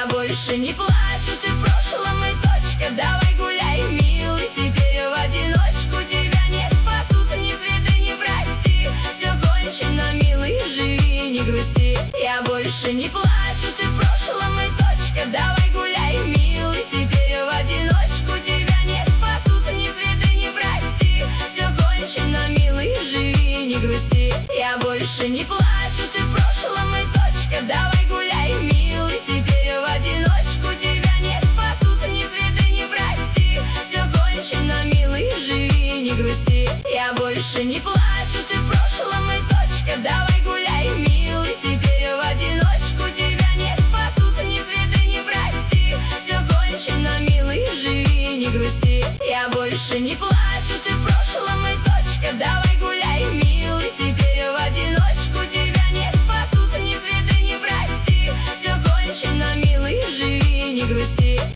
больше не плачу, ты в прошлом и точка. Давай гуляй, милый, теперь в одиночку. Тебя не спасут ни цветы, ни прости. Все кончено, милый, живи, не грусти. Я больше не плачу, ты в прошлом и точка. Давай гуляй, милый, теперь в одиночку. Тебя не спасут ни цветы, ни прости. Все кончено, милый, живи, не грусти. Я больше не плачу, ты в прошлом и точка. Давай гуляй, милый, теперь в одиночку. Тебя не спасут ни цветы, ни прости. Все кончено, милый, живи, не грусти. Я больше не плачу, ты в прошлом и точка. Давай гуляй, милый, теперь в одиночку. Тебя не спасут ни цветы, ни прости. Все кончено, милый, живи, не грусти. Я больше не плачу, ты в прошлом и точка. Давай гуляй, милый, теперь в одиночку. Тебя не спасут ни цветы, ни прости. Все кончено, милый, живи, не грусти.